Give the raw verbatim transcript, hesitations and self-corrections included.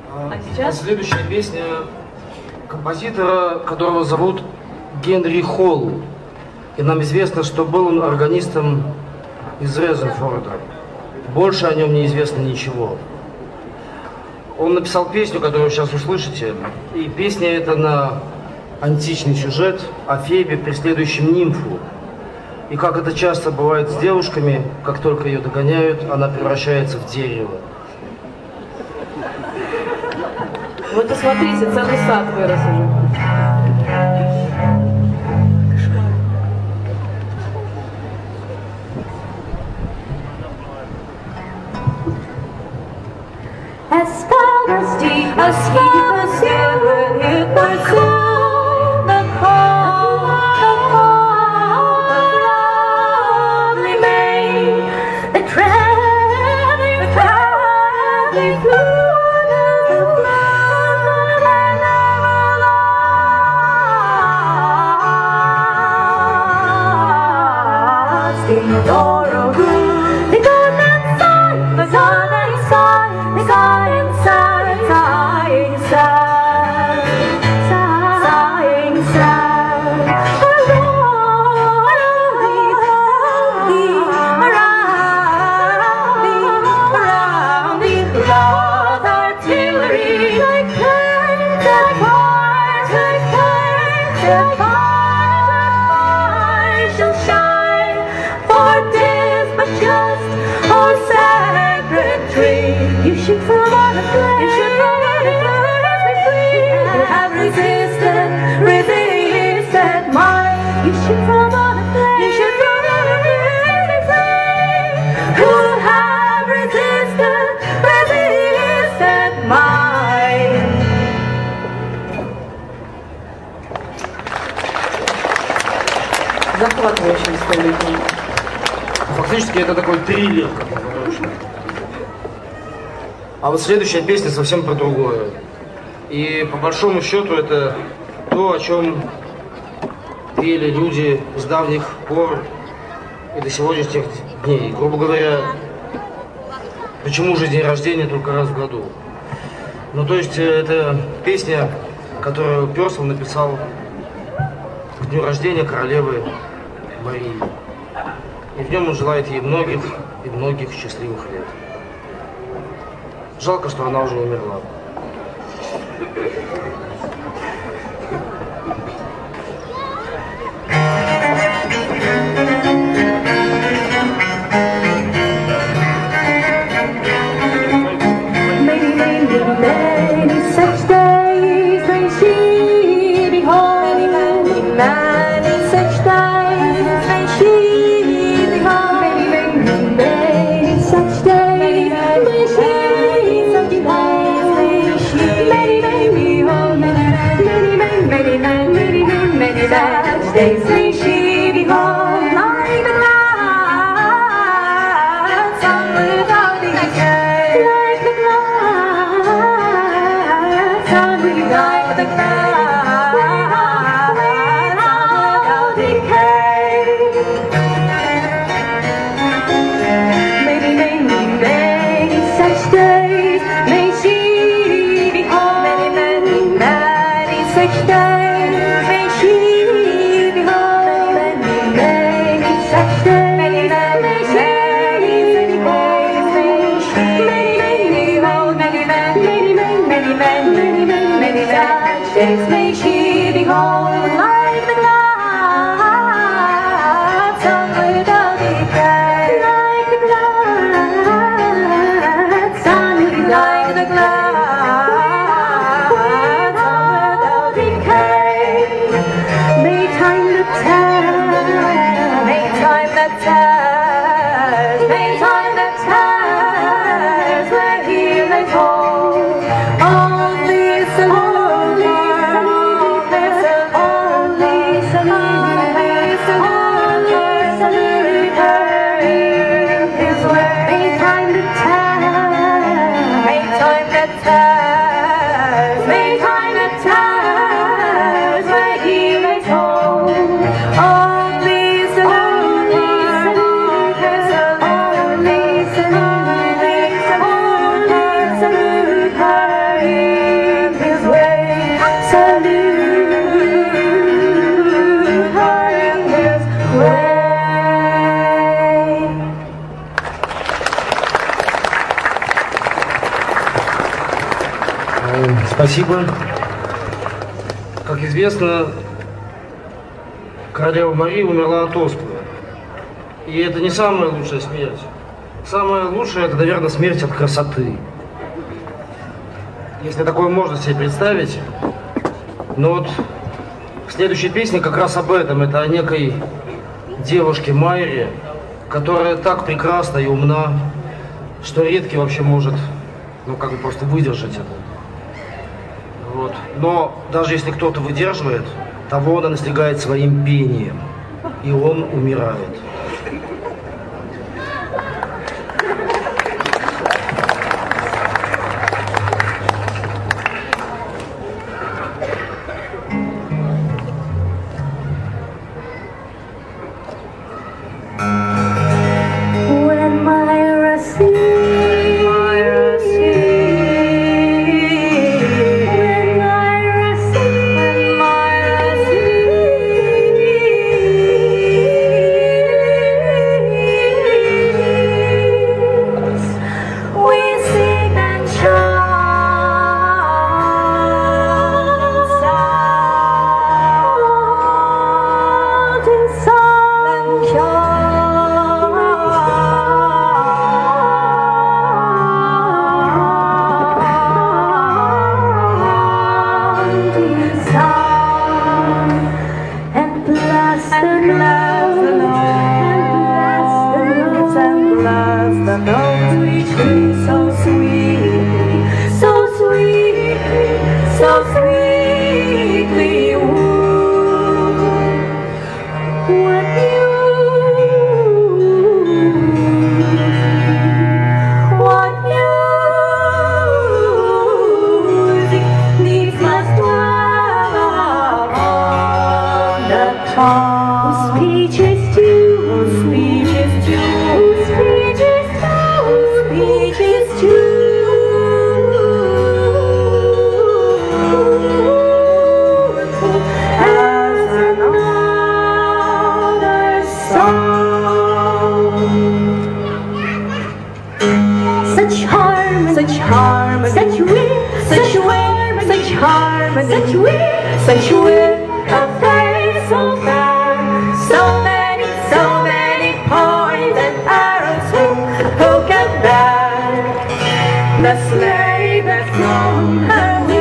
А сейчас? Следующая песня композитора, которого зовут Генри Холл. И нам известно, что был он органистом из Резерфорда. Больше о нем не известно ничего. Он написал песню, которую вы сейчас услышите. И песня эта на античный сюжет о Фебе, преследующем нимфу. И как это часто бывает с девушками, как только ее догоняют, она превращается в дерево. Вот посмотрите, целый сад вырос уже. As far as deep as far as you would hit the cool, the cold, the cold, the lovely maid, the traveling, the traveling through the blood I never lost. The door of good, the golden sun, the golden sun. The God inside, sighing sad, sighing sad. Around thee, around thee, around thee, loud artillery, like curtains and bars, like curtains and bars, shall shine. For 'tis but just our sacred tree. You should from on a flame, you should from on a flame, as we free. You have resisted, resisted mine. You should from on a flame, you should from on a flame, as we free. Who have resisted, resisted mine. Захватывающий история. Фактически это такой триллер, как мы говорим. А вот следующая песня совсем про другое. И по большому счету это то, о чем пели люди с давних пор и до сегодняшних дней. Грубо говоря, почему же день рождения только раз в году? Ну, то есть это песня, которую Пёрсел написал к дню рождения королевы Марии. И в нем он желает ей многих и многих счастливых лет. Жалко, что она уже умерла. Many, many, many such days when she behold. Many, many, many such days when she behold. Many, many, many such days when she such days when she many, many, behold. Many, many, many, many, many, many, many such days when she behold. Like the glass on without the decay. Like the glass on without the glass without decay. Many, many, many such days may she behold. Many, many, many such days may she behold. Many, many such days may she behold. Many, many, behold. Many, many, many, many, many, many, many such days may she behold. Like the glass on without decay. Like the glass on without the glass on without decay. May time that tears, may time that tears, may time that tears, where he lays hold. Only salute, only salute, only salute her in his way. May time that tears, may time that tears, may time that tears, where he lays hold. Only salute, only salute, only salute, only salute. Спасибо. Как известно, королева Мария умерла от оспы. И это не самая лучшая смерть. Самая лучшая, это, наверное, смерть от красоты. Если такое можно себе представить. Но вот следующая песня как раз об этом. Это о некой девушке Майре, которая так прекрасна и умна, что редкий вообще может, ну, как бы просто выдержать это. Вот. Но даже если кто-то выдерживает, того она настигает своим пением, и он умирает. The slave has gone her way.